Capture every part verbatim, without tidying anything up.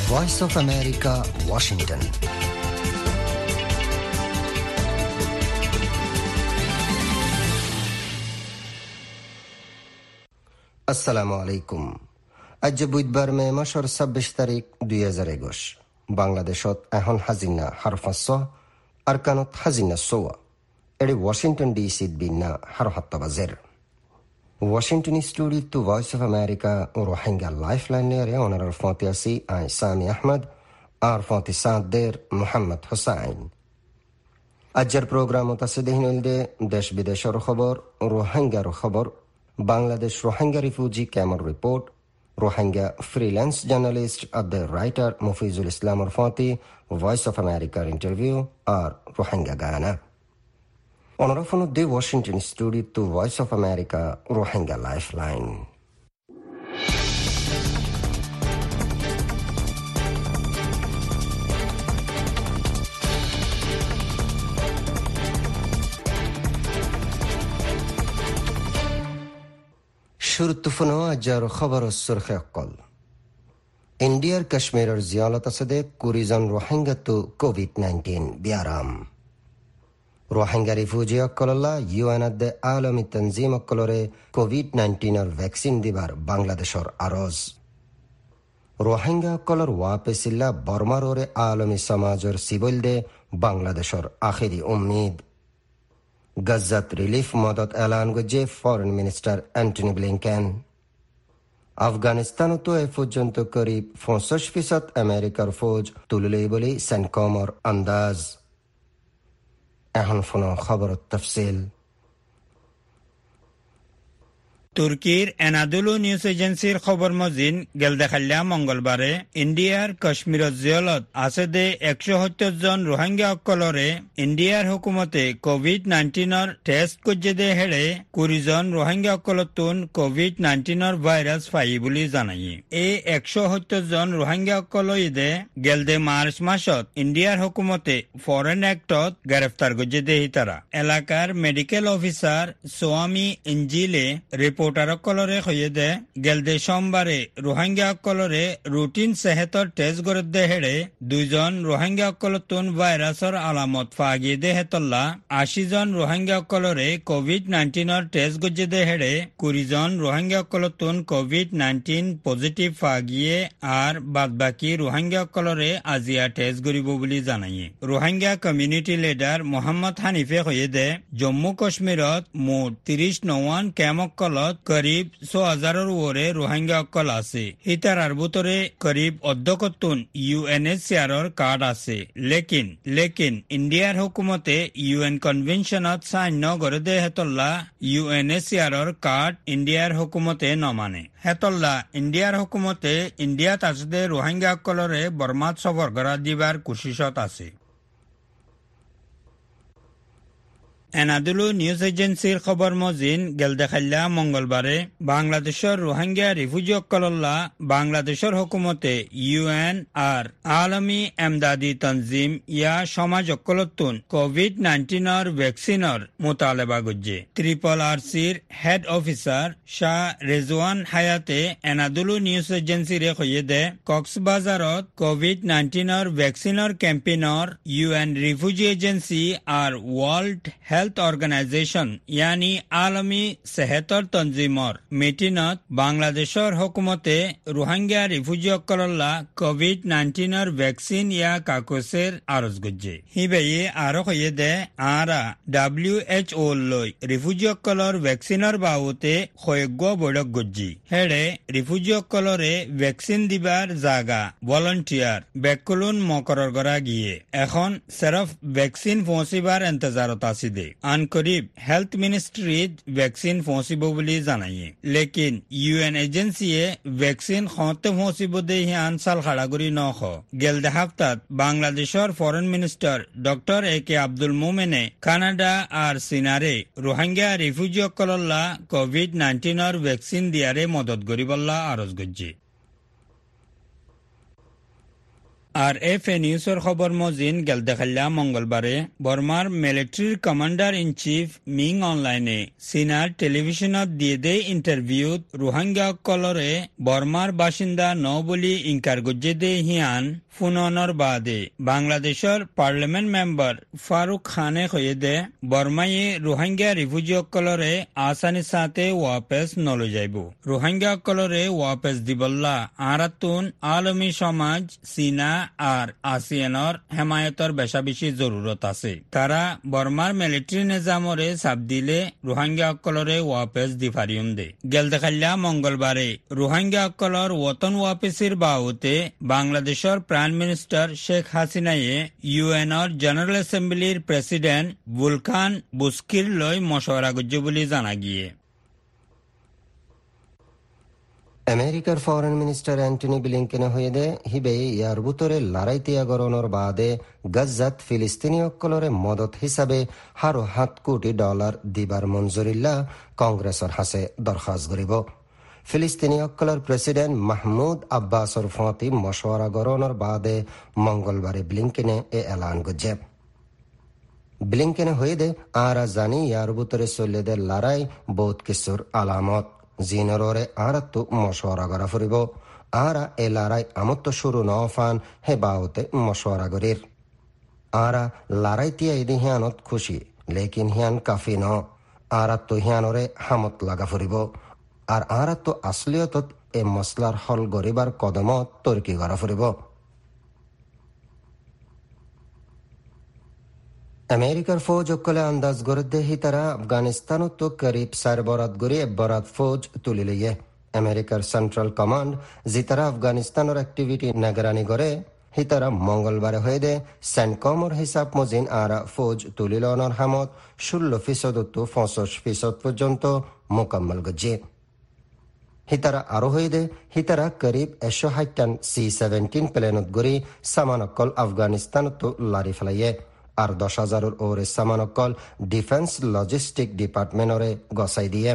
Voice of America, Washington. আসসালামু আলাইকুম। আজ বুধবার মে মাসের ছাব্বিশ তারিখ দুই হাজার একুশ। বাংলাদেশত এখন হাজিনা হারফাঁস আরকানত হাজিনা সোয়া এটি ওয়াশিংটন ডিসিত বিন্না হারহাত্তা বাজের। Washington studio to voice of America ও রোহিঙ্গা লাইফ লাইনের ওনার ফতে আসি আই সামি আহমদ আর ফতে সাদের মোহাম্মদ হোসাইন। আজের প্রোগ্রামত আছে দেহিনদে দেশ বিদেশের খবর, রোহিঙ্গার খবর, বাংলাদেশ রোহিঙ্গা রিফিউজি ক্যাম্পের report, Rohingya freelance journalist Abdul writer Mofizul ইসলামর ফতি ভয়েস অফ আমেরিকার ইন্টারভিউ আর রোহিঙ্গা গানা। অনরফন দে Washington studio to voice of America Rohingya life line. শুরুত্তফনো আজার খবর সুরখে অকল। ইন্ডিয়ার কাশ্মীরের জিয়ালত আছে কুড়িজন রোহিঙ্গা তো কোভিড নাইন্টিন বিয়ারাম। রোহিঙ্গা রিফিউজি অকল্লা ইউএন আদে আলমী তনজিম অকলরে কোভিড নাইন্টিনের ভ্যাকসিন দিবার বাংলাদেশের আরজ। রোহিঙ্গা অকলর ওয়াপেসিল্লা বর্মার ওরে আলমী সমাজের সিবল দে বাংলাদেশের আখিরি উম্মিদ। গজ্জাত রিলিফ মদত এলান গজে ফরেন মিনিস্টার অ্যান্টনি ব্লিংকেন। আফগানিস্তানতো এ পর্যন্ত করিব পঞ্চাশ ফিসদ আমেরিকার ফৌজ তুললেই বলে সেনকমর আন্দাজ। এখন ফোন খবর তফসিল। তুর্কির এনাদুলু নিউজ এজেন্সির খবর মজিন গেল দেখাল্লা মঙ্গলবারে ইন্ডিয়ার কাশ্মীর জিয়লত আছে দে একশো সত্তর জন রোহিঙ্গা অকলরে ইন্ডিয়ার হুকুমতে কোভিড নাইন্টিনের টেস্ট করছে দে হেড়ে কুড়ি জন রোহিঙ্গা অকলতুন কোভিড নাইন্টিনের ভাইরাস পাই বলে জানাই। এই একশো সত্তর জন রোহিঙ্গা অকল ঈদে গেল দে মার্চ মাসত ইন্ডিয়ার হুকুমতে ফরেন অ্যাক্টত গ্রেফতার করছে দে হিতারা। এলাকার মেডিকেল অফিসার সোয়ামী ইঞ্জিলে রিপোর্টার কলরে হয়ে দে গেল দে সোমবারে রোহিঙ্গা কলরে রুটিন সেহতর টেস্ট করে দে হেড়ে দুইজন রোহিঙ্গা কলতুন ভাইরাসর আলামত ফাগিয়ে দে হেতল্লা আশি জন রোহিঙ্গা কলরে কোভিড নাইন্টিনের টেস্ট গজে দে হেড়ে কুড়ি জন রোহিঙ্গা কলতুন কোভিড নাইন্টিন পজিটিভ ফাগিয়ে আর বাদ বাকি রোহিঙ্গা কলরে আজিয়া টেস্ট করিব বলে জানাই। রোহিঙ্গা কমিউনিটি লিডার মোহাম্মদ হানিফে হয়ে দে জম্মু কাশ্মীরত মোট ত্রিশ নওয়ান ক্যাম্প কলত করিব ছ হাজারের ওরে রোহিঙ্গা অকল আছে। হিতারার ভিতরে করিব অধ্যক্ষতুন ইউএনএইচসিআর কার্ড আছে। লেকিন লেকিন ইন্ডিয়ার হুকুমতে ইউএন কনভেনশনত সাইন ন করে দে হেতল্লা ইউএনএইচসিআর কার্ড ইন্ডিয়ার হুকুমতে নমানে। হেতল্লা ইন্ডিয়ার হুকুমতে ইন্ডিয়াত আছে রোহিঙ্গা অকলরে বর্মাত সফর করা দিবার কোশিশত আছে। এনাদুলু নিউজ এজেন্সির খবর মজিন গেল দেখাল্লা মঙ্গলবারে বাংলাদেশের রোহিঙ্গা রিফিউজি অকল্লা বাংলাদেশের হুকুমতে ইউএন আর আলমী এমদাদি তনজিম ইয়া সমাজ অকলতুন কোভিড নাইন্টিনের ভ্যাকসিনের মোতালেবা গজ্জে। ত্রিপল আর সির হেড অফিসার শাহ রেজওয়ান হায়াতে এনাদুলু নিউজ এজেন্সির হয়ে দে কক্সবাজারত কোভিড নাইন্টিনের ভ্যাকসিনের ক্যাম্পেইনর ইউএন রিফিউজি এজেন্সি আর ওয়ার্ল্ড হেলথ অর্গানাইজেশন ইয়ানি আলমী সেহতর তনজিমর মিটিনত বাংলাদেশের হুকুমতে রোহিঙ্গা রিফিউজি অকল্লা কোভিড নাইন্টিনের ভ্যাকসিন ইয়া কাকসের আরজ গজ্জে। হিবেয়ে আরো হয়ে দে আরা ডাব্লিউ এইচ ও লই রিফিউজি অকলর ভ্যাকসিনের বাবতে হয়জ্ঞ বৈঠক গজ্জি। হেড়ে রিফিউজি অকলরে ভ্যাকসিন দিবার জাগা ভলান্টিয়ার বেকুলুন মকরর করা গিয়ে এখন সেরফ ভ্যাকসিন পৌঁছিবার এন্তজারত আছে। আন করিব হেলথ মিনিস্ট্রিত ভ্যাকসিন পৌঁছিব বলে জানাইয়ে। লেকিন ইউএন এজেন্সিয়ে ভ্যাকসিন খতে পৌঁছিব দে আন সাল খাড়াগুড়ি নখ। গেল দে হাফতাত বাংলাদেশের foreign minister doctor A K Abdul মোমেনে কানাডা আর সিনারে রোহিঙ্গা রিফিউজি অকল্লা কোভিড নাইন্টিনের ভ্যাকসিন দিয়ারে মদত করিবল্লা আরজ গজ্জে। আর এফ এ নিউজের খবর মজিন গেলদেখাল্লা মঙ্গলবারে বর্মার মিলিটারির কমান্ডার ইন চিফ মিং অনলাইনে সিনার টেলিভিশনত দিয়ে দে ইন্টারভিউত রোহিঙ্গা কলরে বর্মার বাসিন্দা ন বলি ইনকার গজ্জে দে হিয়ান ফুননর বাদে বাংলাদেশের পার্লামেন্ট মেম্বার ফারুক খানে কয়ে দে বর্মায়ে রোহিঙ্গা রিফিউজি কলরে আসানি সাথে ওয়াপেস নলে যাইব রোহিঙ্গা কলরে ওয়াপেস দিবল্লা আরাতুন আলমী সমাজ চীনা আর আসিয়ানর হেমায়তর বেশা বেশি জরুরত আছে তারা বর্মার মিলিটারি নিজামরে চাপ দিলে রোহিঙ্গা কলরে ওয়াপেস দি ফারিয়ম দে গেল দেখাল্লা মঙ্গলবারে রোহিঙ্গা কলর ওতন ওয়াপেসির বাহুতে বাংলাদেশের প্রাণ মিনিস্টার শেখ হাসিনায়ে ইউএনর জেনারেল অ্যাসেম্বলির প্রেসিডেন্ট বুলকান বুস্কির লই মশওয়ারা গজ্জে বলে জানা গিয়ে আমেরিকার ফরেন মিনিস্টার অ্যান্টনি ব্লিংকেনে হয়ে দে হিবে ইয়ার বুতরে লড়াই তিয়াগরণর বাদে গজ্জাত ফিলিস্তিনি অক্কলরে মদত হিসাবে হারো সাত কোটি ডলার দিবার মঞ্জুরিল্লা কংগ্রেসর হাসে দরখাস্ত করিব ফিলিস্তিনি অক্কলর প্রেসিডেন্ট মাহমুদ আব্বাসর ফতি মশওয়ারা গরণর বাদে মঙ্গলবারে ব্লিংকেনে এ এলান গজ্জে ব্লিংকেনে হয়ে দে আরা জানি ইয়ার বুতরে চল্লেদের লড়াই বহুত কিছুর আলামত জিনরে আরা তো মশওয়ারা করা ফুরিব আরা এ লড়াই আমত শুরু নফান হে বাউতে মশওয়ারা করির আরা লড়াই তিয়া ইদি হিয়ানত খুশি লেকিন হিয়ান কাফি ন আরা তো হিয়ানরে হামত লাগা ফুরিব আর আরা তো আসলিয়তত এ মসলার হল গরিবার কদমত তর্কি করা ফুরিব আমেরিকার ফৌজ অকলে আন্দাজ গড়ে হি তারা আফগানিস্তানত তো করিব সার বরাত গড়ি বরাত ফৌজ তুলি লইয়ে আমেরিকার সেন্ট্রাল কমান্ড জি তারা আফগানিস্তানের অ্যাক্টিভিটি নিগরানি করে হি তারা মঙ্গলবারে হয়ে দে সেন্টকমর হিসাব মজিন আরা ফৌজ তুলিলনের হামত ষোলো ফিসদ তো পঁচিশ ফিসদ পর্যন্ত মোকাম্মল গজ্জে হিতারা আরো হয়ে দে হিতারা করিব একশো হাইটান সি সেভেন্টিন প্লেনত গড়ি সামানকল আফগানিস্তানত লারি ফেলাইয়ে আর দশ হাজারের ওরে সামানকল ডিফেন্স লজিস্টিক ডিপার্টমেন্টরে গসাই দিয়ে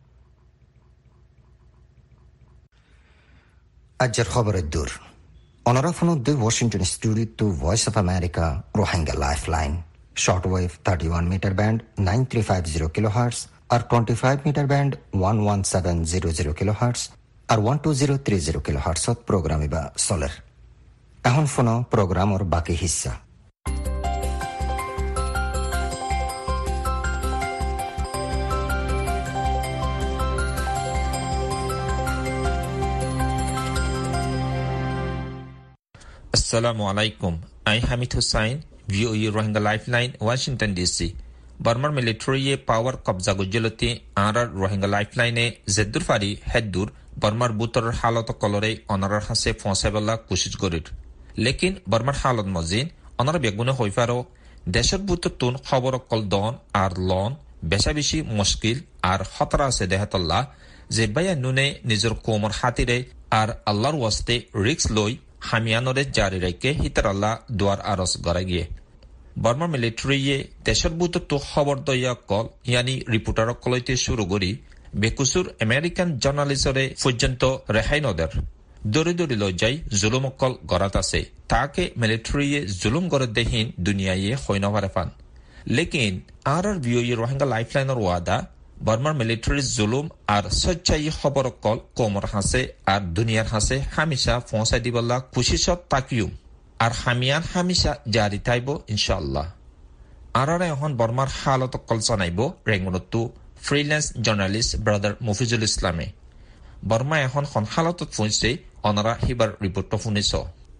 আজের খবরের দূর অনরাফন উদ্দে Washington studio to voice of America Rohingya life line short wave thirty one metre band nine three five zero kilohertz আর twenty five metre band one one seven zero zero kilohertz আর one two zero three zero kilo হার্টসত programme বা চলের এখন ফোন প্রোগ্রামর বাকি হিস্সা Assalamu alaikum. I Hamid Hussain, V O E Rohingya Lifeline, Washington D C. Burma military power qabza gujilati arar Rohingya Lifeline zeddur fari heddur Burma butor halat kolore onarar hase fonseballa kushish gorir. Lekin Burma halat mozin onar begune hoifaro desher butor tun khabor kol don ar lon besha beshi mushkil ar khatara se dehatullah je bayanune nijor komor hatire ar Allahর ওয়াস্তে risk লই হামিয়ানরে জারি রেখে হিতারাল্লাহ দুয়ার আরস গড়া গিয়ে বর্মা মিলিটারিয়ে দেশের বুত তো খবর দইয়া কল ইয়ানি রিপোর্টার কলইতে শুরু করি বেকুসুর আমেরিকান জার্নালিস্টরে পর্যন্ত রেহাই নদের দৌড়ি দৌড়ি লই যাই জুলুম কল গড়াত আছে তাকে মিলিটারিয়ে জুলুম গড়ে দেহীন দুনিয়ায়ে হইনভারে ফান লেকিন আর আর ভিওই রোহিঙ্গা লাইফলাইনের ওয়াদা বর্মার মিলিটারি জুলুম আর সচ্চাই খবর কল কোমর হাসে আর দুনিয়ার হাসে হামিশা পৌঁছাই দিবল্লা খুশিসত তাকিউম আর হামিয়ান হামিশা জারি থাইব ইনশাআল্লাহ আর আর এখন বর্মার হালত কল জানাইব রেঙ্গুনতো ফ্রিল্যান্স জার্নালিস্ট ব্রাদার মফিজুল ইসলামে বর্মা এখন খন হালতত পৌঁছে অনারা হিবার রিপোর্ট শুনিছ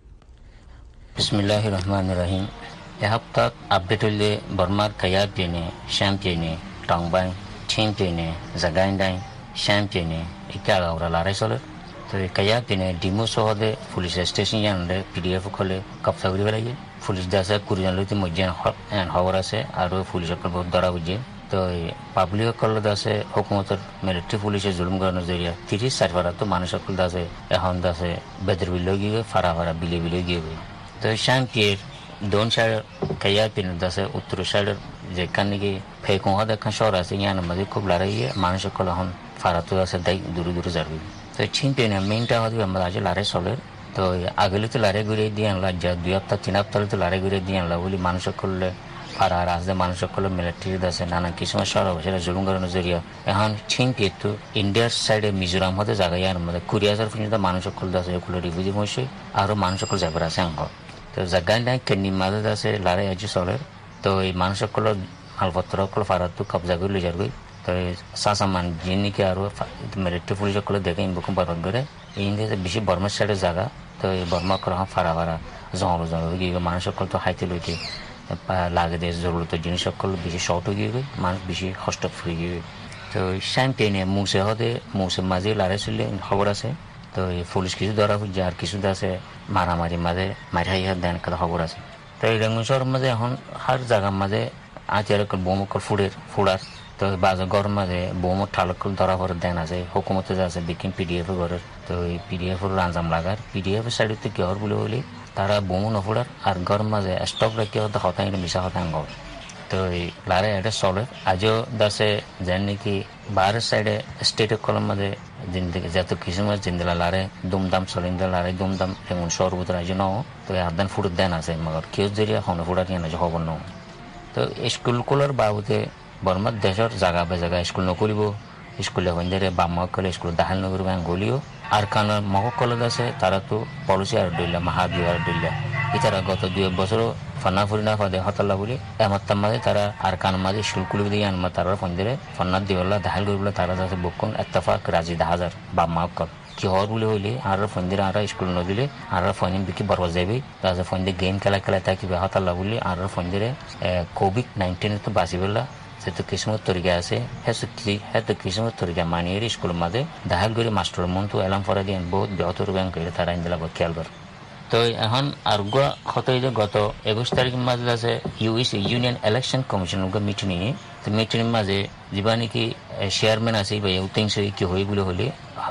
বিসমিল্লাহির রহমানির রহিম এহপ্তাত আপডেট হইলে বর্মার কায়া পিনে শ্যাম পিনে টংবাই Chin pene, Zagaindai, Sham pene, Ikaga or Larisol, the Kayapine, Dimo Sohode, police station and P D F Cole, Kapsavri, police Dasa, Kurian Lutimogen Hop and Hawarase, Aro, police about Darawije, the Pablo Colodase, Hokomotor, military police Zulumganozeria, Tiri Sarvarato, Manashakul Dase, a Hondase, Better Vilogi, Faravara, Billy Vilogi. The Sham Pier, Don't share Kayapin Dase, Utru Shader. যে কানিকে phaco হদা খাশরা সিয়ানা মধ্যে খুব লড়াই মানুষ কলহন ফারাতো আছে দাই দূর দূর যাবে তো চিনতে না মেইনটা হদি আমরা আজ লড়াই চলে তো আগেলে তো লারে ঘুরে দিয়ে আনলা যা দুই সপ্তাহ তিন সপ্তাহ তো লারে ঘুরে দিয়ে আনলা বলি মানুষ করলে আর আর আসলে মানুষ করলে মিলিটারি আছে নানা কিছু সরব সেটা জুলুম করানোর জরিয়া এখন ছিন পেতো ইন্ডিয়ার সাইডে মিজোরাম হতে জায়গায় আর মধ্যে কুড়ি হাজার পর্যন্ত মানুষ করলে আছে এগুলো রিভিউজি মশে আরও মানুষ করলে যাবার আছে আঙ্গ তো জায়গায় নাই কেন্নি মাঝে আছে লারে আজি চলে তো এই মানুষ করলে মালপত্র করলে ফারাত কবজা করে লিজার গই তো সাসামান যিনিকে আরও মিলিটারি পুলিশ করলে দেখে ইনবুকুম বরবাদ করে এই ইন্ডিয়াতে বেশি বর্মার সাইডের জায়গা তো এই বর্মা করা ফারা ফারা জঙ্গল জঙ্গল গিয়ে মানুষ সকল তো হাইতে লইতে লাগে দেশ জরুরত জিনিস সকল বেশি শর্ট হয়ে গিয়ে মানুষ বেশি কষ্ট ফুরে গিয়ে তো শ্যাম্পেনে মুসে হতে মুসে মাঝে লারে চললে খবর আছে তো এই পুলিশ কিছু ধরা হচ্ছে আর কিছু আছে মারামারি মাঝে মারি হাই হাত দেন কথা খবর আছে তো এই রেঙ্গুন শহরের মাঝে এখন হার জায়গার মাঝে আচার বোমকল ফুড়ের ফুড়ার তো বাজার গরম মাঝে বোমর ঠালকল ধরা করে দেন আছে হুকুমতে আছে বিকিন পিডিএফ ঘরের তো এই পিডিএফ আঞ্জাম লাগার পিডিএফ সাইডে কি হর বলে বলি তারা বোমও নফুড়ার আর গরম মাঝে স্টক রাখি হতে হতাই মিশা হতাঙ্গ তো এই লারে এটা চলে আজও দাসে যেন নাকি বাহারের সাইডে স্টেট কলম মাঝে জিন্দিগি যত কিছু মাছ জিন্দিলা লারে দুমদাম চলিন্দা লারে দুমদাম এমন সর্বত আজ ন তো আদান ফুট দেন আছে মগর কেউ জরিয়া হন ফুটা নিয়ে না খবর ন তো স্কুলগুলোর বাবদে বর্মার দেশের জায়গা বে জায়গা স্কুল নকরিব স্কুলে হইন্দে বাম মহকলে স্কুল দাহাল নকরিব গলিও আর কানার মহকলদ আছে তারা তো পলিসি আর ডইলা মাহাবি আর ডইলা এছাড়া গত দুই বছরও ফান্না ফুরিনা ফাদে হতাল্লা বলে এমাত্তার মাঝে তারা আর কান মাঝে স্কুলগুলো দিয়ে আনমা তারা ফন্দিরে ফন্নার দিওয়াল্লা দাহাল করিবলা তারা যাতে বকুন এত্তাফাক রাজি দাহাজার বাম মহকল কি হর বলে হইলে আর ফন্দিরে আর স্কুল নদিলে আর ফন্দিন বিকি বরবাদ যাবে তাদের ফন্দি গেম খেলা খেলা থাকিবে হতাল্লা বলে আর ফন্দিরে কোভিড নাইন্টিন তো বাঁচিবেলা সেতো কিসমত তরিকা আছে হেসুকি হেতো কিসমত তরিকা মানিয়ে স্কুল মাঝে দাহাল করে মাস্টার মন তো এলাম ফরা দিয়ে বহুত বেহতর ব্যাংক করে তারা ইন্দিলা খেয়াল করে তো এখন আর হতে যে গত একুশ তারিখের মাঝে আছে UEC union election commission meeting নিয়ে তো মিটিং মাঝে যা নাকি চেয়ারম্যান আছে বা উত্তিংশ কি হয়ে বলে হলে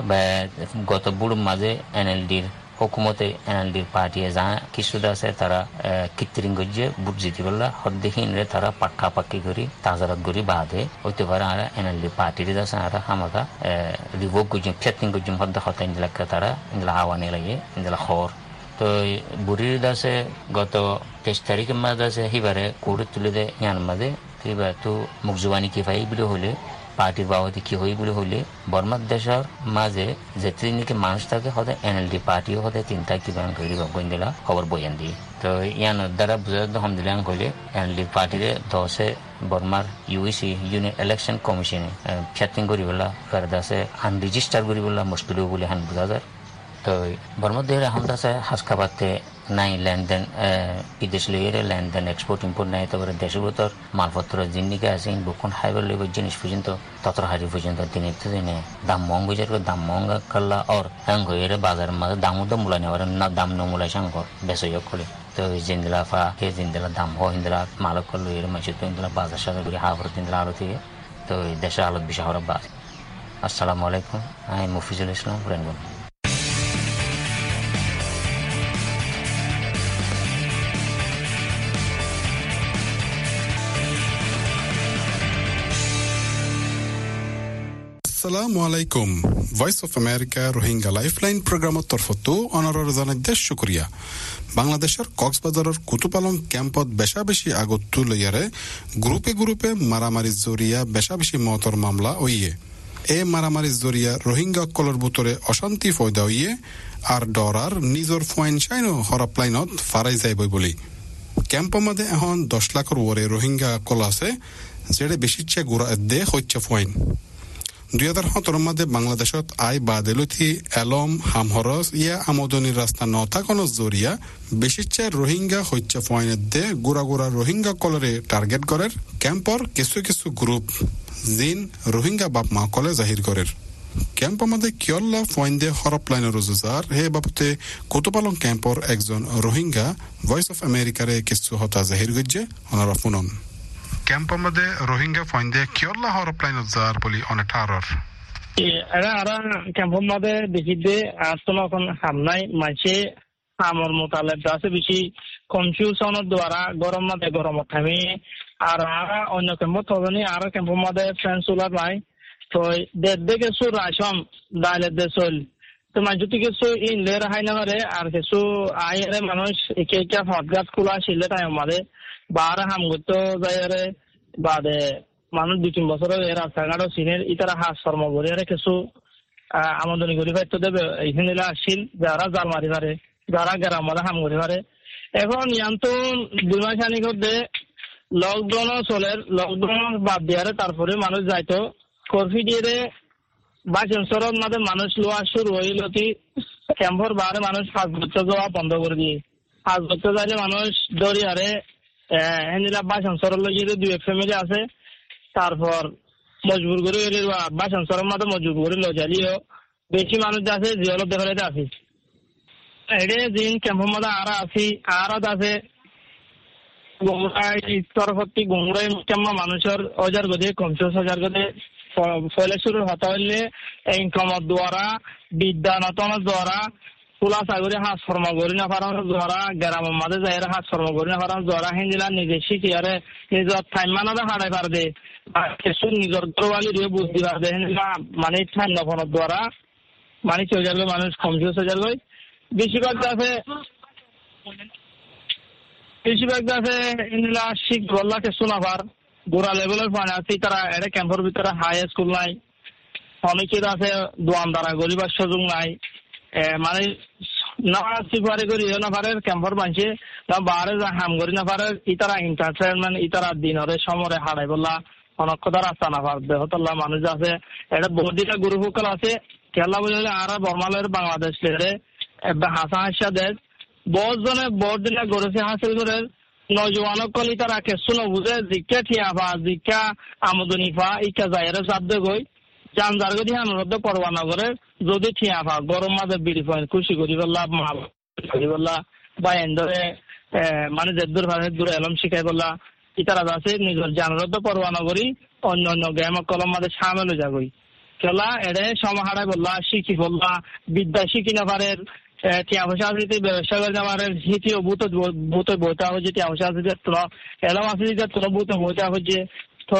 গত বুড় মাঝে এনএলডির হুকুমতে এনএলডির পার্টি যা কিছুটা আছে তারা কৃত্রিম গজ্জে বুট জিতি বললা হদ্দেহীন রে তারা পাক্কা পাক্কি করি তাজারাত করি বাদে হইতে পারে আর এনএলডি পার্টির আছে আর হামাকা রিভোক গজ্জম ফেটিং গজ্জম হদ্দা হতা ইন্দিলাকে তারা ইন্দিলা হাওয়ানে লাগে ইন্দিলা খবর তো বুড়ির দাসে গত তেইশ তারিখের মাঝে আছে সিবারে কোর্টে তুলে দেয় ইয়ার মাঝে এবার তো মুখ জুবানি কি পাই বলে হলে পার্টির বাবদে কি হই বলে হলে বর্মার দেশের মাঝে যেতে নাকি মানুষ থাকে হতে এনএলডি পার্টিও হতে তিনটা কিবা করি দিলা খবর বইয়ান দিয়ে তো ইয়ান দ্বারা বুঝা হম দিলে কইলে এনএলডি পার্টিরে দশে বর্মার ইউএসি ইউনিয়ন ইলেকশন কমিশনে ফ্যাটিং করি বলা দাসে আনরেজিস্টার করি বলা মুশকিল বলে হান বুঝা যায় তো বর্মার দেশের এখন আছে হাসখাবাতে নাই লেনদেন বিদেশ লইয়ের লেনদেন এক্সপোর্ট ইম্পোর্ট নাই তারপরে দেশের ভিতর মালপত্র জিনিসকে আছে বুকুন হাইবার লইব জিনিস পর্যন্ত ততর হারি পর্যন্ত দিনে তো দিনে দাম মহং বুঝার দাম মহঙ্গা করলা আর হ্যাং হয়ে বাজারের মাঝে দামও তো মূলা নেওয়ার না দাম ন মূলাই সাং বেসই করে তো জিন্দিলা ফা কে জিন্দিলা দাম হ হিন্দিলা মালক করলো এর মাসে তো ইন্দিলা বাজার সাথে করে হাফর দিনদিলা আলো থেকে তো দেশের আলোত বিষয় হওয়ার বাস। আসসালামু আলাইকুম, আমি মফিজুল ইসলাম রেনবন। আসসালামু আলাইকুম। Voice of America Rohingya lifeline প্রোগ্রামত তরফতো অনারর জানাই দেশ শুক্রিয়া। বাংলাদেশের কক্সবাজারের কুতুপালং ক্যাম্পত বেশা বেশি আগত তুলইয়ারে গ্রুপে গ্রুপে মারামারি জরিয়া বেশা বেশি মতর মামলা হইয়ে এ মারামারি জরিয়া রোহিঙ্গা কলর ভিতরে অশান্তি ফয়দা হইয়ে আর ডরার নিজর ফয়েন সাইনো হরপলাইনত ফারাই যাইব বলি ক্যাম্পর মধ্যে এখন দশ লাখের ওরে রোহিঙ্গা কল আছে যেটা বেশিচ্ছে গুড়া দে হচ্ছে ফয়েন। দুই হাজার সতেরোর মধ্যে বাংলাদেশত আই বাদেলুথি এলম হামহরস ইয়া আমদনির রাস্তা নথাকন জরিয়া বেশিচ্ছে রোহিঙ্গা হচ্ছে ফয়েনের দে গুড়া গুড়া রোহিঙ্গা কলরে টার্গেট করের ক্যাম্পর কিছু কিছু গ্রুপ জিন রোহিঙ্গা বাপ মা কলে জাহির করের ক্যাম্পর মধ্যে কিয়ল্লা ফয়েন দে হরপলাইনের রোজগার হে বাবতে কুতুপালং ক্যাম্পর একজন রোহিঙ্গা ভয়েস অফ আমেরিকারে কিছু হতা জাহির গজ্জে ওনারা শুনন। ক্যাম্পর মধ্যে রোহিঙ্গা ফয়েন দে কিয়ল্লা হরপলাইন যার বলি অনেক আরর এরা আর ক্যাম্পর মধ্যে দেখি দে আসলে এখন হামনাই মাঝে আমার মোতালেব আছে বেশি কনফিউশনের দ্বারা গরম মধ্যে গরমত থামি আর আর অন্য ক্যাম্পত থবনি আর ক্যাম্পর মধ্যে ফ্রেন্ড সোলার নাই তো দেড় দিকে সুর আসম দাইলে দেশল তো মানুষ কিছু ইনলের হাই না পারে আর কিছু আইরে মানুষ একে একে হটগাছ খোলা ছিল তাই আমাদের বার হাম করতে যাই বাদে মানুষ দুই তিন বছর রাস্তাঘাট সিনের ইতারা হাত শর্ম করে কিছু আমদানি করে পাইতে দেবে এইখানে আসছিল যারা জাল মারি পারে যারা গ্রাম মারা হাম করে পারে এখন ইয়ান্ত দুই মাস আনি করতে লকডাউনও চলে লকডাউন বাদ দিয়ারে তারপরে মানুষ যাইতো কর্ফি দিয়ে বাসের মাঝে মানুষ লোয়া শুরু হইল কি ক্যাম্পর বারে মানুষ পাঁচ বছর যাওয়া বন্ধ করে দিয়ে পাঁচ বছর যাইলে মানুষ দরিয়ারে হেনিলা বাসের লইয়ে দুই এক ফ্যামিলি আছে তারপর মজবুর করে বাসের মাঝে মজবুর করে লজালিও বেশি মানুষ আছে জিয়ল দেখলে আছে এডে দিন ক্যাম্পর মাঝে আরা আছি আরাত আছে তরফতি গুমরাই কেমন মানুষের অজার গদে কমচোস হাজার গদে ফলে শুরু হতে হইলে ইনকামের দ্বারা বিদ্যানতনের দ্বারা তুলা সাগরে হাত শর্ম করি না পারানোর দ্বারা গ্রামের মাঝে যাই হাত শর্ম করি না পারানোর দ্বারা হিন্দিলা নিজে শিখিয়ারে নিজের টাইম মানাতে হারাই পার দে কিছু নিজের দরবালি দিয়ে বুঝতে পার দে হিন্দিলা মানে টাইম নফনের দ্বারা মানে চলে যাবে মানুষ কমচোস হাজার গই বেশিরভাগ আছে বেশিরভাগ আছে হিন্দিলা শিখ বললা কিছু না পার গোড়া লেভেলের পানি আছে তারা এটা ক্যাম্পের ভিতরে হাই স্কুল নাই অনেকের আছে দোয়ান দ্বারা গরিবার সুযোগ নাই মানে না সিপারি করি না পারে ক্যাম্পের মানছে না বারে যা হাম করি না পারে ইতারা এন্টারটেনমেন্ট ইতারা দিনরে সমরে হারাই বললা অনেক কথা রাস্তা না পার দেহতল্লা মানুষ আছে এটা বহুত দিটা গুরুসকল আছে খেলা বুঝলে আর বর্মালের বাংলাদেশ লেরে হাসা হাসা দেশ বহুত জনে বহুত দিনে গড়েছে হাসিল করে নজওয়ানক কলি তারা কিছু নবুঝে জিকা ঠিয়া পা জিকা আমদনি পা ইকা যাইরে চাপ গই জানজার গদি হানুরদ্দ পরোয়া নগরে যদি ঠিয়া পা গরম মাঝে বিড়ি পয়েন্ট খুশি করি বললা মা করি বললা বা এন্দরে মানে যে দূর ভাবে দূর এলম শিখাই বললা ইতারা আছে নিজের জানরদ্দ পরোয়া নগরী অন্য অন্য গ্রাম কলম মাঝে সামেল যাগই খেলা এড়ে সমাহারাই বললা শিখি বললা বিদ্যা শিখি না পারে টিয়া পয়সা আছে ব্যবসা করে আমার হিতি ভূত ভূত বইটা হচ্ছে টিয়া পয়সা আছে তোরা এলাম আছে যে তোরা ভূত বইটা হচ্ছে তো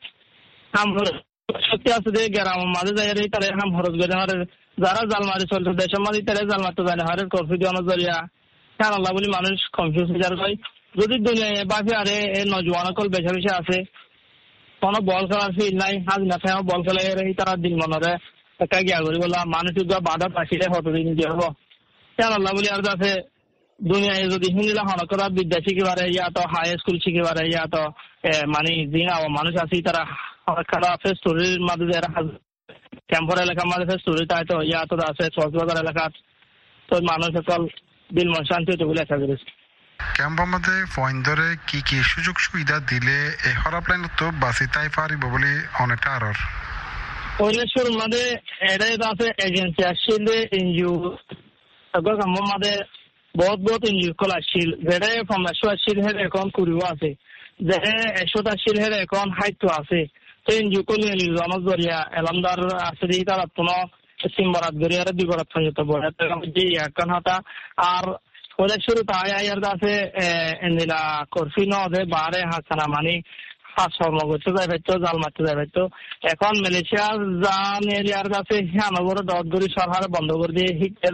সত্যি আছে যে গ্রামের মাঝে যাই তারা হাম খরচ করে আমার যারা জাল মারি চলতো দেশের মাঝে তারা জাল মারতে যায় না হারের কর্ফি দেওয়ানো জরিয়া কেন আল্লাহ বলি মানুষ কনফিউজ হয়ে যায় যদি দুনিয়ায় বাকি আরে এই নজওয়ান কল বেশা বেশি আছে কোনো বল খেলার ফিল নাই হাজ না থাকে বল খেলে তারা দিন মনে একটা গিয়া করি বললাম মানুষ বাধা পাখিলে কতদিন দিয়ে হবো কেন আল্লাহ বলি আর আছে দুনিয়ায় যদি হিন্দিলা হনক করা বিদ্যা শিখে পারে ইয়া তো হাই স্কুল শিখে পারে ইয়া তো মানে দিন মানুষ আছে তারা খারাপ ফেস্টোরির মাঝে যারা ক্যাম্পর এলাকার মাঝে ফেস্টোরি তাই তো ইয়া তো আছে কক্সবাজার এলাকার তো মানুষ সকল দিল মন শান্তি হতে বলে আশা করেছে ক্যাম্পের মধ্যে পয়েন্ট ধরে কি কি সুযোগ সুবিধা দিলে এই হরাপ্লাইন তো বাসি তাই পারিব বলে অনেকটা আরর ওইলে শুরুর মাঝে এটাই আছে এজেন্সি আসছিল এনজিও ক্যাম্পের মাঝে বহুত বহুত এনজিও কল আসছিল যেটা পনেরোশো আসছিল হের এখন কুড়িও আছে যে একশোটা আসছিল হের এখন হাইটও আছে তো এনজিও কল জনক জরিয়া এলামদার আছে তারা কোনো সিম্বরাত গড়িয়ারে দুই বরাত যেতে বলে যে এখন হাতা আর ওদের শুরু তাই আর আছে এন্দিলা কর্ফি নদে বারে হাসানা মানে হাত শর্ম করতে যাই পাইতো জাল মারতে যাই পাইতো এখন মালয়েশিয়া জান এরিয়ার কাছে হানগর দরদরি সরকার বন্ধ করে দিয়ে শিক্ষা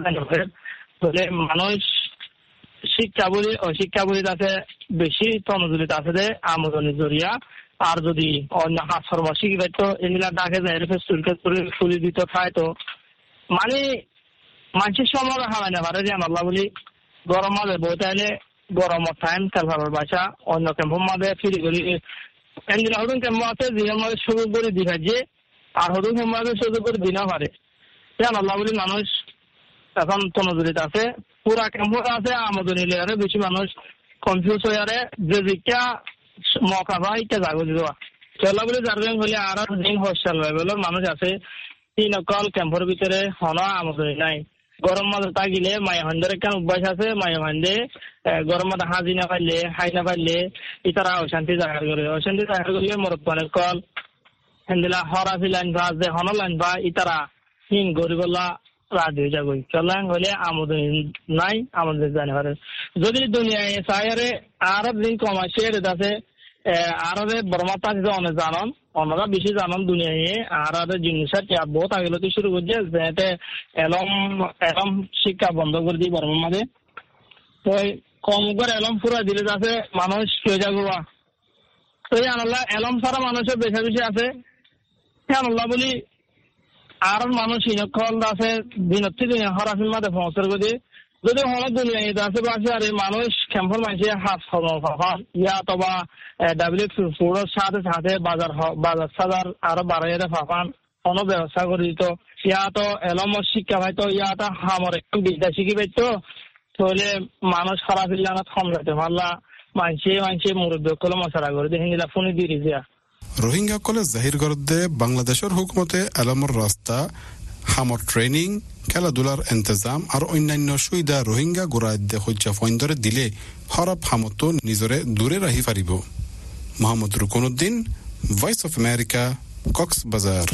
বলে মানুষ শিক্ষা বলি অশিক্ষা বলি তাতে বেশি তনজুরিত আছে যে আমদানি জরিয়া আর যদি অন্য হাত শর্ম শিখি পাইতো এগুলা ডাকে যায় ফুলি দিত খায় তো মানে মানুষের সময় হারাই না পারে যে আল্লাহ বলি গরম মাঝে বইতে আইলে গরমের টাইম খেলবার বাসা অন্য ক্যাম্পের মাঝে ফিরি করি এনদিন হরুন ক্যাম্প আছে দিনের মাঝে সুযোগ করে দিঘা যে আর হরুন ক্যাম্প মাঝে সুযোগ করে দিনা পারে কেন আল্লাহ বলি মানুষ এখন তনজুরিত আছে পুরা ক্যাম্পর আছে আমদানি লেয়ারে বেশি মানুষ কনফিউজ হয়ে আরে যে দিকটা মকা ভাই এটা জাগো দেওয়া আল্লাহ বলি যার হলে আর দিন হোস্টেল লেভেলের মানুষ আছে তিন অকল ক্যাম্পের ভিতরে হন আমদানি নাই গরম মাঝে তাগিলে মায়া হান্ডের কেন অভ্যাস আছে মায়া হান্ডে গরম মাঝে হাজি না পাইলে হাই না পাইলে ইতারা অশান্তি জাগার করে অশান্তি জাগার করলে মরব্বানের কল হেন্দিলা হরাফি লাইন ভা যে হন লাইন ভা ইতারা হিন গরিবল্লা রাত হয়ে যাবো চলাং হলে আমদানি নাই আমাদের জানে পারে যদি দুনিয়ায় চাইরে আরব দিন কমার্শিয়াল আছে আরবে বর্মাতা অনেক জানন অন্যরা বেশি জানান দুনিয়ায় আর আর জিনিসের বহুত আগেলতে শুরু করছে যেতে এলম এলম শিক্ষা বন্ধ করে দিই বর্মার মাঝে তো কম করে এলম পুরা দিলে যাতে মানুষ হয়ে যাবো তো এই আনাল্লাহ এলম ছাড়া মানুষের বেশি বেশি আছে আনাল্লাহ বলি আর মানুষ ইনকল আছে দিনের থেকে হরাফির মাঝে পৌঁছার করে যদি হল দুনিয়ায় আছে বাসে আর মানুষ ক্যাম্পর মাঝে হাত ফাফান ইয়া অথবা ডাব্লিউ ফুডের সাথে সাথে বাজার বাজার সাজার আরো বাড়াইয়ে ফাফান কোনো ব্যবস্থা করে দিত ইয়া তো এলম শিক্ষা পাইতো ইয়া তো আমার একটু বিদ্যা শিখি পাইতো তাহলে মানুষ খারাপ জানা কম যেতে পারলা মানছে মানছে মুরব্বী কলে মশারা করে দেখে নিলা ফোনে দিয়ে দিয়া রোহিঙ্গা কলে জাহির করতে বাংলাদেশের হুকুমতে এলমর রাস্তা হামর ট্রেনিং খেলাধুলার ইন্তজাম আর অন্যান্য সুবিধা রোহিঙ্গা গোড়াদ্দে হজ্জা ফইন্দরে দিলে হরব হামতো নিজরে দূরে রাহি পারিব। Mohammad Rukonuddin, Voice of America, Cox's Bazar.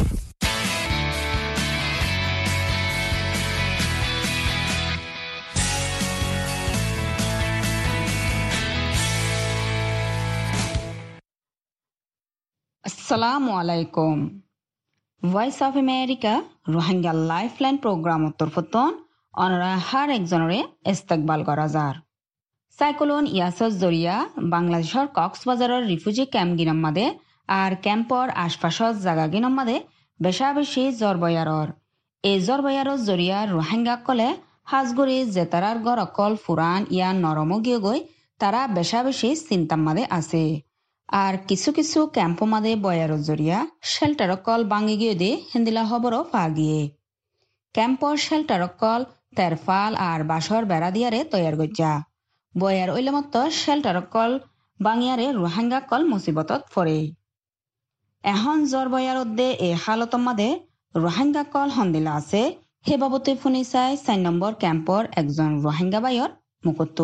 আসসালামু আলাইকুম। Voice of America Rohingya lifeline programme তরফতন অনরা হার একজনরে ইস্তেকবাল করা যার সাইক্লোন ইয়াসর জরিয়া বাংলাদেশের কক্সবাজারের রিফিউজি ক্যাম্প গিনম্মাদে আর ক্যাম্পর আশপাশর জাগা গিনম্মাদে বেশা বেশি জরবয়ারর এই জরবয়ারর জরিয়া রোহিঙ্গা কলে হাজগুড়ি জেতারার গড় অকল ফুরান ইয়া নরম গিয়ে গই তারা বেশা বেশি চিন্তাম্মাদে আছে আর কিছু কিছু ক্যাম্প মাদে বয়ার জরিয়া শেল্টার কল বাঙি গিয়ে দে হিন্দিলা খবর পা গিয়ে ক্যাম্পর শেল্টার কল তেরফাল আর বাসর বেড়া দিয়ারে তৈয়ার গজ্জা বয়ার ওইলামত শেল্টার কল বাঙিয়ারে রোহিঙ্গা কল মুসিবতত পড়ে এখন জ্বর বয়ার দে এ হালত মাদে রোহিঙ্গা কল হন্দিলা আছে হে বাবতে শুনি চাই চার নম্বর ক্যাম্পর একজন রোহিঙ্গা বাইর মুকুত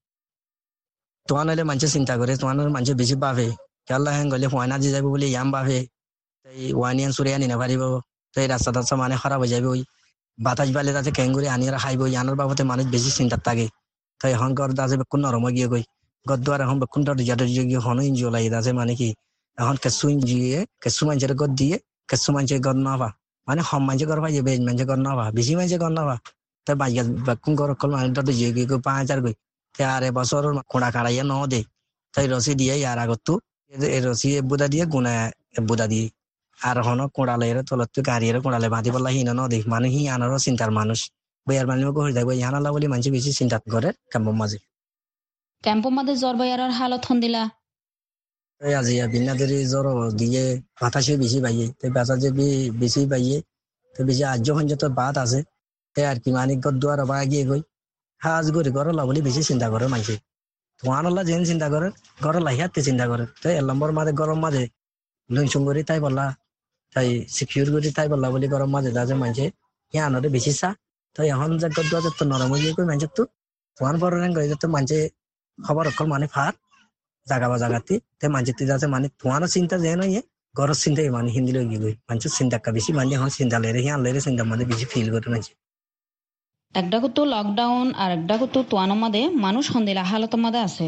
তোমার হলে মানুষ চিন্তা করে তোমার মানুষ বেশি পাবে কেলা হেন গলে ওয়ানা যে যাবে বলে ইয়াম পাবে তাই ওয়ানিয়ান সুরে আনি না পারিব তাই রাস্তা টাস্তা মানে খারাপ হয়ে যাবে ওই বাতাস বালে তাতে ক্যাঙ্গুরি আনিয়ে খাইব ইয়ানোর বাবতে মানুষ বেশি চিন্তার থাকে তাই এখন ঘর আছে বেকুন নরম গিয়ে গই ঘর দুয়ার এখন বেকুন রিজার্ট গিয়ে হন ইঞ্জিও লাগি আছে মানে কি এখন কেঁচু ইঞ্জিয়ে কেঁচু মানুষের ঘর দিয়ে কেঁচু মানুষের ঘর নাবা মানে হম মানুষের ঘর পাই বেজ মানুষের ঘর নাবা বেশি মানুষের ঘর নাবা তাই বাইক বেকুন ঘর অকল মানুষ জিয়ে গিয়ে পাঁচ হাজার গই আর এবছর কোড়া কাড়াইয়া ন দে তাই রসি দিয়ে ইয়ার আগত রসি এবুদা দিয়ে গুণা এবুদা দিয়ে আর হন কোড়ালে তলত গাড়িয়ে কোড়ালে বাঁধি বললা হিন ন দে মানে হি আনারও চিন্তার মানুষ বইয়ার মানুষ হয়ে যাবে ইহানালা বলে মানুষ বেশি চিন্তা করে ক্যাম্প মাঝে ক্যাম্প মাঝে জ্বর বয়ার হালত হন দিলা আজি বিনাদেরি জ্বর দিয়ে বাতাসে বেশি পাইয়ে তাই বাতাসে বেশি পাইয়ে তো বেশি আর্য সঞ্জত বাদ আছে তাই আর কি মানিক দুয়ার বা গিয়ে গই হাজ গরি ঘর বলে বেশি চিন্তা করে মানুষে তোমার যেন চিন্তা করে ঘর লাহিয়াতে চিন্তা করে তাই এক নম্বর মাঝে গরম মাঝে লুনসুম করি তাই বললা তাই সিকিউর করি তাই বললা বলে গরম মাঝে যাচ্ছে মানুষে ইয়া আনরে বেশি চা তাই এখন যে গদ্দুয়া তো নরম হয়ে গিয়ে মানুষের তো তোমার বড় রেন গই তো মানুষে খবর অকল মানে ফার জাগা বা জাগাতে তাই মানুষের যাচ্ছে মানে তোমারও চিন্তা যে নয় ঘরের চিন্তাই মানে হিন্দি লই গিয়ে মানুষের চিন্তা বেশি মানে এখন চিন্তা লেরে হিয়া লেরে চিন্তা মানে বেশি ফিল করে মানুষ একটা কুতু লকডাউন আর একটা কুতু তোয়ানোর মাদে মানুষ হন্দিলা হালতের মাদে আছে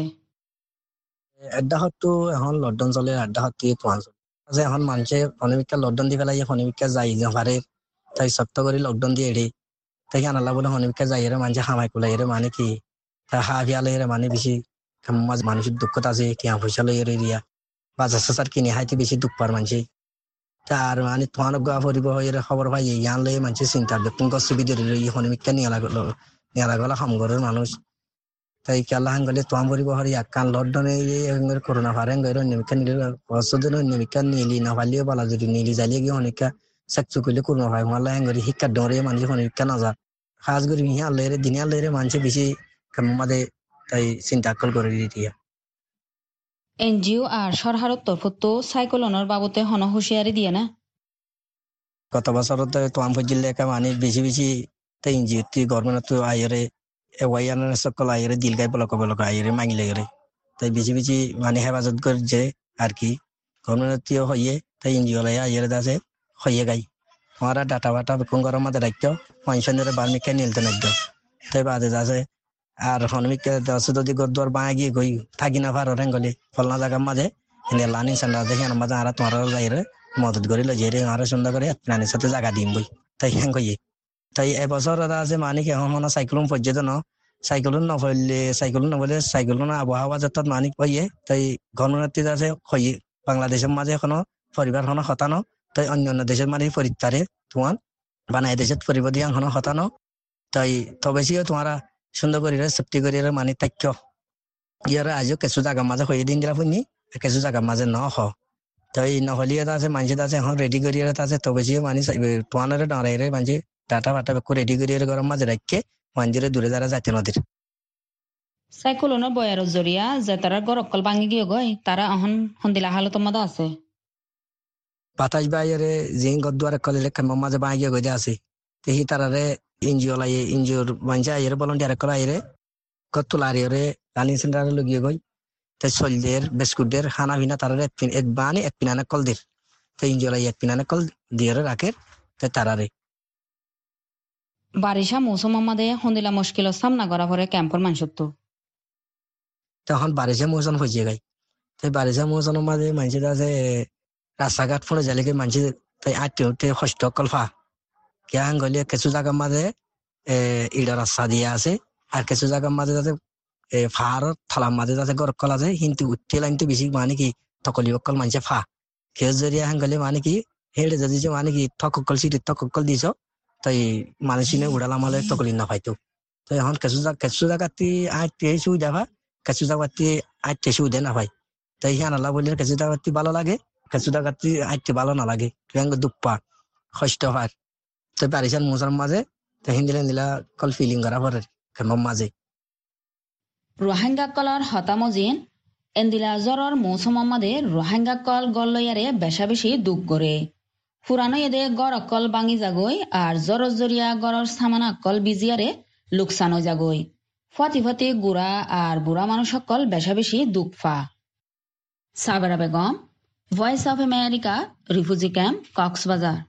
একটা হতো এখন লকডাউন চলে আড্ডা হতো তোয়ান চলে এখন মানুষে অনেকটা লকডাউন দি পেলাই অনেকটা যাই যে পারে তাই সত্য করে লকডাউন দিয়ে এড়ে তাই আনালা বলে অনেকটা যাই এর মানুষে হামাই কোলাই এর মানে কি তা হা ভিয়ালে এর মানে বেশি মানুষের দুঃখতা আছে কিয়া পয়সা লই এর দিয়া বাজার সাজার কিনে হাইতে বেশি দুঃখ পার মানুষে তার মানে তোমার গা পরিব এর খবর পাই ইয়ান লই মানুষে চিন্তা বেকুন গছ সুবিধা অনেকটা নিয়ে লাগলো নিয়ে লাগলো হামগরের মানুষ তাই কেলা হাঙ্গলে তোয়াম পরিব হরি আকান লকডাউনে করোনা ভাইরাস গের অন্যমিকা নিলে অসুদিন অন্যমিকা নিলি না ভালিও বলা যদি নিলি যাইলে গিয়ে অনেকটা চাকচু করলে করোনা ভাই মাল্লা হাঙ্গরি শিক্ষার ডরে মানুষ অনেকটা নাজা খাস করি মিহি আল্লাহরে দিনে আল্লাহরে মানুষে বেশি মাদে তাই চিন্তা আকল করে দিয়া এনজিও আর সরকারের তরফত সাইক্লোনের বাবতে হন হুঁশিয়ারি দিয়ে না গত বছর তোয়াম ফজিলে মানে বেশি বেশি তাই এনজিও তুই গভর্নমেন্ট আইরে ওয়াইয়ানের সকল আইরে দিল গাই বলক বলক আইরে মাঙিলে গেলে তাই বেশি বেশি মানে হেফাজত করছে আর কি গভর্নমেন্ট হইয়ে তাই এনজিও লাই আইরে দাসে হইয়ে গাই তোমারা ডাটা বাটা বেকুন গরম মাঝে রাখতো পয়সনের বার্মিকা নিলতে নাকত তাই বাদে দাসে আর হনমিকা দশ যদি গদ্দর বাঁ গিয়ে গই থাকি না পারো রেঙ্গলি ফলনা জায়গার মাঝে এনে লানি সান্ডা দেখে আমার মাঝে আর তোমার যাইরে মদত করিল যে আরো সুন্দর করে প্রাণীর সাথে জায়গা দিম বই তাই হ্যাঁ কইয়ে তাই এবছর আছে মানে কি এখন সাইক্লোন পর্যটন সাইক্লোন নফলে সাইক্লোন নফলে সাইক্লোন আবহাওয়া যত মানিক হইয়ে তাই ঘননাত্রী আছে হইয়ে বাংলাদেশের মাঝে এখনো পরিবার হনো হতানো তাই অন্য অন্য দেশের মানে পরিত্যারে তোমার বানাই দেশের পরিবর্তী এখনো হতানো তাই তবেছিও তোমারা সুন্দর করে সেফটি করে মানে তাক্য ইয়ারা আজও কিছু জায়গার মাঝে হয়ে দিন দিলা শুনি কিছু জায়গার মাঝে ন হ তাই নহলিয়ে আছে মানুষের আছে এখন রেডি করিয়ে আছে তবেছিও মানে তোমার ডরাইরে মানুষ ডাটা ফাটা বেকু রেডি করিয়ে গরম মাঝে রাখকে মঞ্জিরে দূরে যারা যাইতে নদীর সাইক্লোনের বয়ার জরিয়া যে তারা গরকল ভাঙি গিয়ে গয় তারা এখন হন্দিলা হালতের মধ্যে আছে বাতাস বাইরে যে গদ্দুয়ার কলে কেমন মাঝে ভাঙি গিয়ে গইতে আছে তেহি তারারে এনজিও লাই এনজিওর মানুষ আইরে ভলান্টিয়ার কল আইরে কত্তুলারিয়রে রানিং সেন্টারে লগিয়ে গই তাই সলদের বিস্কুটদের খানা ভিনা তারারে এক বানি এক পিনানে কল দের তাই এনজিও লাই এক পিনানে কল দিয়ে রাখে তাই তারারে বারিশা মৌসুম মাদে হন্দিলা মুশকিল সামনা করা পরে ক্যাম্পর মানুষের তো তখন বারিশা মৌসুম হয়ে গাই তাই বারিশা মৌসুমের মাঝে মানুষের আছে রাস্তাঘাট ফোনে জালিকে মানুষ তাই আটতে উঠতে কষ্ট কল্পা কে গলিয়ে কিছু জায়গার মাঝে ইডা রাস্তা দিয়ে আছে আর কিছু জায়গার মাঝে যাতে ফার থালার মাঝে যাতে গরকল আছে কিন্তু উঠতে লাইনতে বেশি মানে কি তকলি বকল মানুষে ফা কেউ জরিয়া হাঙ্গলে মানে কি হেড়ে যদি মানে কি থকল সিটি থকল দিছ তাই মানুষিনে উড়ালা মালে তকলি না পাইতো তো এখন কিছু কিছু জায়গাতে আটতে সুবিধা পা কিছু জায়গাতে আটতে সুবিধা না পাই তাই হ্যাঁ আল্লাহ বললে কিছু জায়গাতে ভালো লাগে কিছু জায়গাতে আটতে ভালো না লাগে দুঃখ পা কষ্ট হয় তো বারিশার মৌসুম মাঝে তো হিন্দিলা হিন্দিলা কল ফিলিং করা পরে কেমন মাঝে রোহিঙ্গা কলর হতামজিন এন্দিলা জ্বরের মৌসুম মাঝে রোহিঙ্গা কল গল্লয়ারে বেশা বেশি দুঃখ করে পুরানো এদে গড় অকল বাঙি যাগই আর জ্বর জরিয়া গড়র সামান অকল বিজিয়ারে লোকসানো যাগই ফতি ফতি গুড়া আর বুড়া মানুষ সকল বেশা বেশি দুঃখ ফা Sabera Begum Voice of America refugee camp Cox's Bazar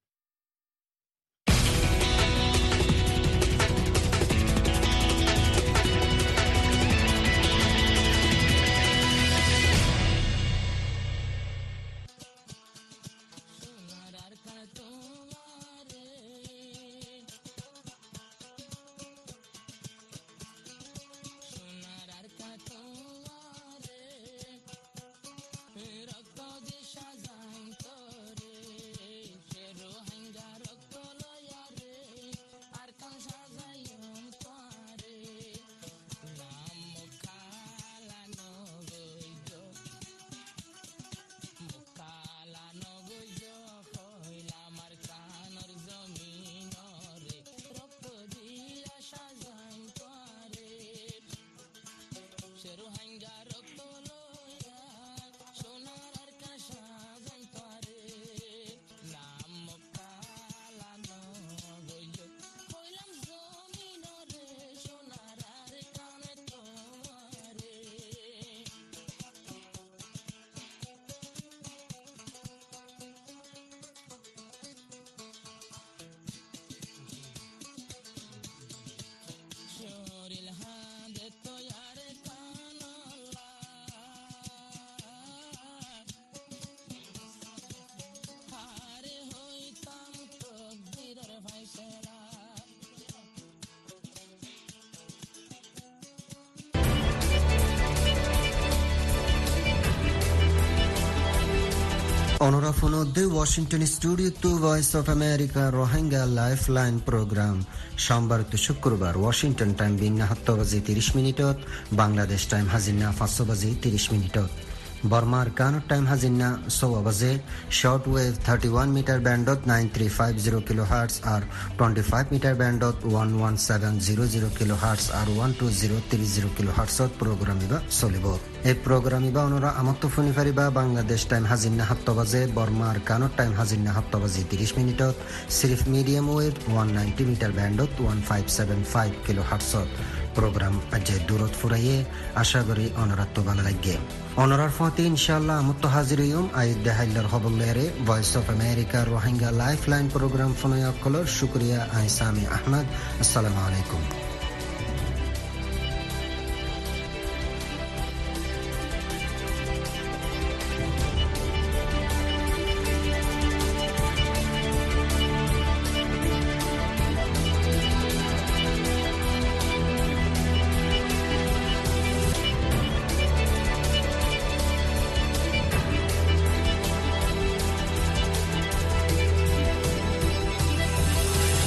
Honora Fonode, Washington Studio to Voice of America Rohingya Lifeline Program সোমবার to শুক্রবার ওয়াশিংটন টাইম বিন্না সাতটা বাজি ত্রিশ মিনিটত বাংলাদেশ টাইম হাজিনা পাঁচশো বাজি ত্রিশ মিনিটত বর্মার কানুর টাইম হাজিনা ছয় বাজে short wave thirty one metre ব্যান্ডত nine three five zero kilohertz আর টোয়েন্টি ফাইভ মিটার ব্যান্ডত one one seven zero zero kilohertz আর one two zero three zero kilo হার্টসত প্রোগ্রাম ইবা চলিব এই প্রোগ্রাম ইবা অনুরা আমত্ত শুনি পারিবা বাংলাদেশ টাইম হাজিনা সাতটা বাজে বর্মার কানুর টাইম হাজিনা সাতটা বাজি ত্রিশ মিনিটত সিরিফ medium wave one ninety metre ব্যান্ডত one five seven five kilo হার্টসত প্রোগ্রাম আজে দূরত ফুরাইয়ে আশা করি অনরাত্ম ভালো লাগে অনরার ফতে ইনশাআল্লাহ আমত্ত হাজির হইম আইদ দেহাইলার খবরলেরে Voice of America Rohingya lifeline programme ফোনয় অকলর শুকরিয়া আই সামি আহমদ আসসালামু আলাইকুম